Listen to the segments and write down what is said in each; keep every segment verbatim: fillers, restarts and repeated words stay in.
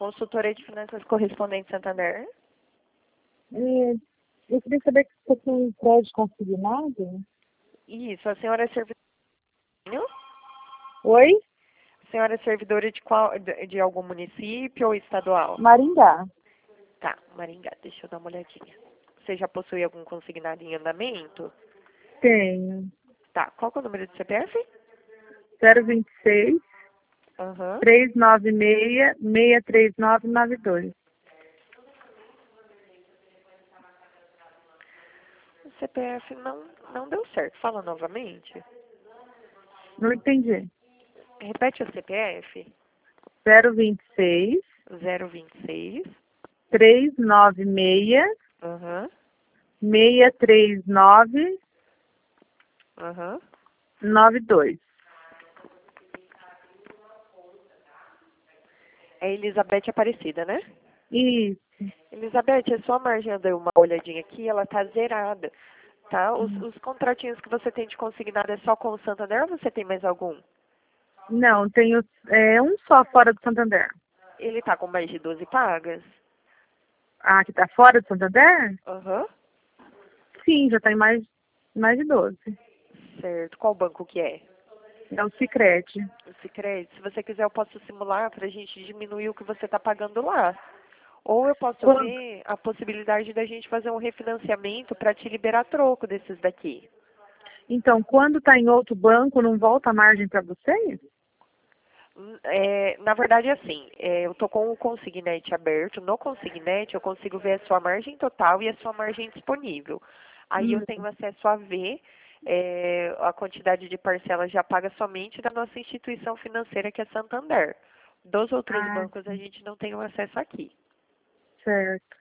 Consultoria de Finanças Correspondente Santander. É, eu queria saber se você tem crédito consignado. Isso, a senhora é servidora. Oi? A senhora é servidora de qual de, de algum município ou estadual? Maringá. Tá, Maringá, deixa eu dar uma olhadinha. Você já possui algum consignado em andamento? Tenho. Tá, qual que é o número do C P F? zero vinte e seis, Aham. trezentos e noventa e seis, seis três nove nove dois. O C P F não, não deu certo. Fala novamente. Não entendi. Repete o C P F. zero vinte e seis, zero vinte e seis. trezentos e noventa e seis, Aham. seis três nove Aham. nove dois. É Elizabeth Aparecida, né? Isso. Elizabeth, a sua margem, eu dei uma olhadinha aqui, ela tá zerada, tá? Os, os contratinhos que você tem de consignado é só com o Santander ou você tem mais algum? Não, tenho é, um só fora do Santander. Ele tá com mais de doze pagas? Ah, que tá fora do Santander? Aham. Sim, já tá em mais, mais de doze. Certo. Qual banco que é? É o Sicredi. O Sicredi. Se você quiser, eu posso simular pra gente diminuir o que você tá pagando lá. Ou eu posso Quando- ver a possibilidade da gente fazer um refinanciamento para te liberar troco desses daqui. Então, quando tá em outro banco, não volta a margem para vocês? Hum, É, na verdade, assim, é, eu tô com o Consignete aberto. No Consignete, eu consigo ver a sua margem total e a sua margem disponível. Aí eu Hum, tenho acesso a ver é, a quantidade de parcelas já paga somente da nossa instituição financeira, que é Santander. Dos outros ah, bancos, a gente não tem o acesso aqui. certo.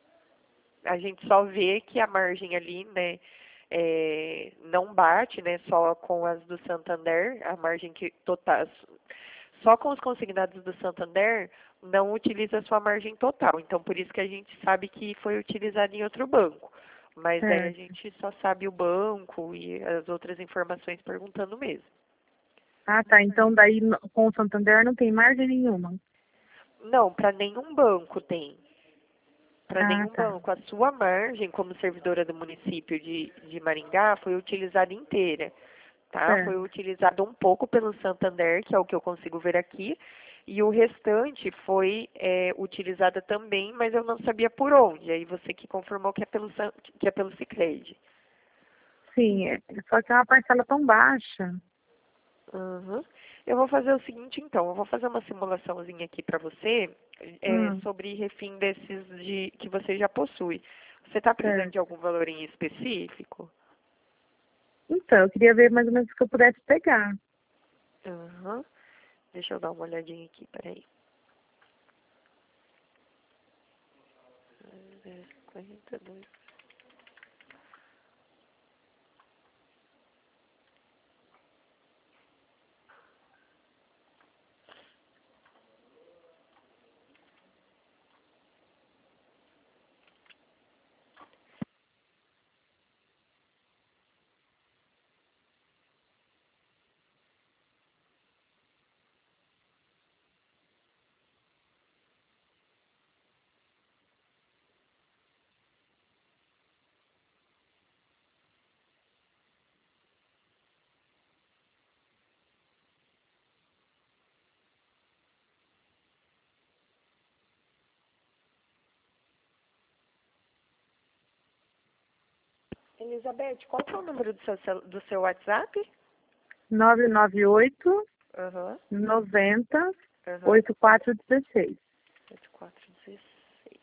A gente só vê que a margem ali, né, é, não bate, né, só com as do Santander, a margem que total, só com os consignados do Santander não utiliza a sua margem total. Então, por isso que a gente sabe que foi utilizado em outro banco. Mas aí a Certo. gente só sabe o banco e as outras informações perguntando mesmo. Ah, tá. Então, daí no- com o Santander não tem margem nenhuma. Não, para nenhum banco tem. Para Ah, nenhum tá. banco. A sua margem como servidora do município de, de Maringá foi utilizada inteira. Tá? Foi Certo. utilizado um pouco pelo Santander, que é o que eu consigo ver aqui, e o restante foi é, utilizada também, mas eu não sabia por onde. Aí você que confirmou que é pelo, San- que é pelo Sicredi. Sim, é, só que é uma parcela tão baixa. Uhum. Eu vou fazer o seguinte, então, eu vou fazer uma simulaçãozinha aqui para você é, Hum, sobre refim desses de, que você já possui. Você está precisando certo. de algum valor em específico? Então, eu queria ver mais ou menos o que eu pudesse pegar. Uhum. Deixa eu dar uma olhadinha aqui, peraí. quarenta e dois. Elizabeth, qual que é o número do seu, celu- do seu WhatsApp? nove nove oito, Aham, noventa, aham. oitenta e quatro dezesseis. oito quatro um seis.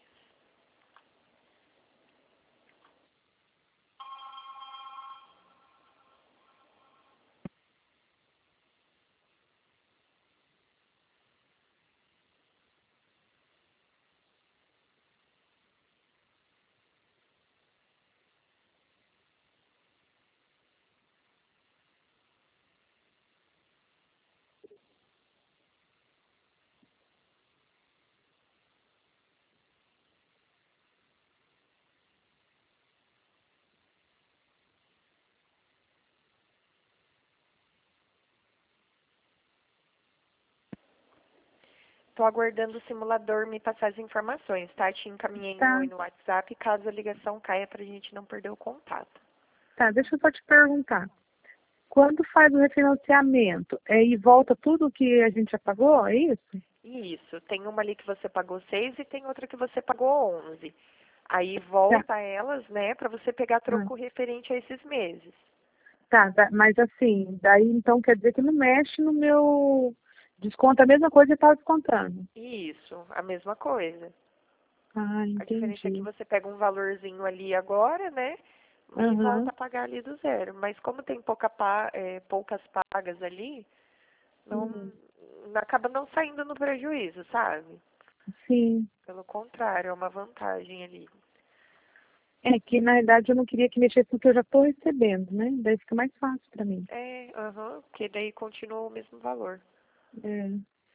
tô aguardando o simulador me passar as informações, tá? Te encaminhei Tá. no, no WhatsApp, caso a ligação caia pra gente não perder o contato. Tá, deixa eu só te perguntar. Quando faz o refinanciamento, é, e volta tudo que a gente já pagou, é isso? Isso, tem uma ali que você pagou seis e tem outra que você pagou onze. Aí Tá. volta elas, né, pra você pegar Ah, troco referente a esses meses. tá, tá, mas assim, daí então quer dizer que não mexe no meu... Desconta a mesma coisa que estava descontando. Isso, a mesma coisa. Ah, A diferença é que entendi. você pega um valorzinho ali agora, né, e volta Aham. a pagar ali do zero. Mas como tem pouca pa- é, poucas pagas ali, não, Hum, acaba não saindo no prejuízo, sabe? sim. Pelo contrário, é uma vantagem ali. É que na verdade eu não queria que mexesse porque eu já estou recebendo, né? Daí fica mais fácil para mim. É, aham, porque daí continua o mesmo valor. É.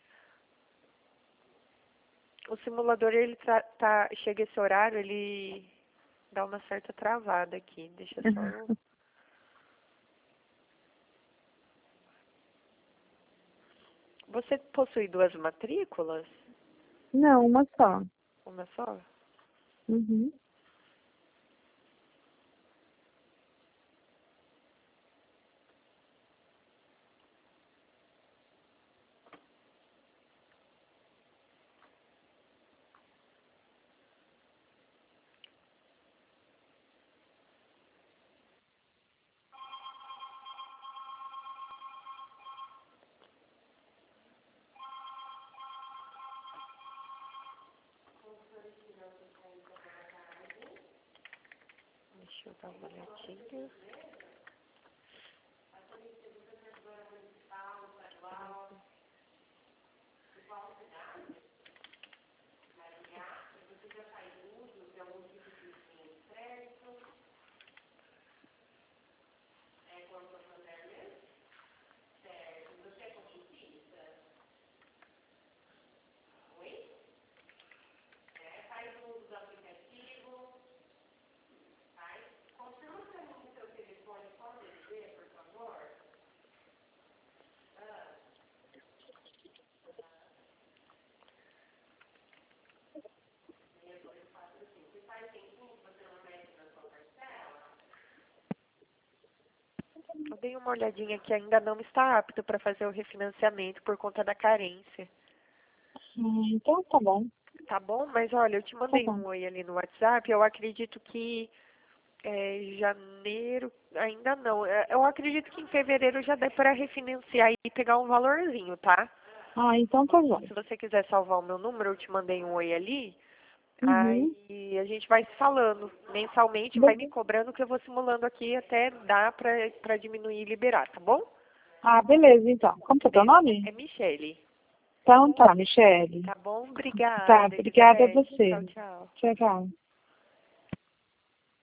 O simulador, ele tá, tá, chega esse horário, ele dá uma certa travada aqui. Deixa só eu... Você possui duas matrículas? Não, uma só. Uma só? Uhum. Deixa eu dar uma olhadinha. Eu dei uma olhadinha que ainda não está apto para fazer o refinanciamento por conta da carência. Hum, então tá bom. Tá bom? Mas olha, eu te Tá mandei bom. um oi ali no WhatsApp. Eu acredito que é, janeiro ainda não. É, eu acredito que em fevereiro já dê para refinanciar e pegar um valorzinho, tá? Ah, então tá bom. Se você quiser salvar o meu número, eu te mandei um oi ali. Uhum. Aí a gente vai se falando mensalmente, vai me Be- cobrando que eu vou simulando aqui até dar pra, pra diminuir e liberar, tá bom? Ah, beleza, então. Como que é teu Be- nome? É Michele. Então tá, Michele. Tá bom? Tá, Obrigada, obrigada a Elizabeth. Tchau, você. tchau. Tchau, tchau.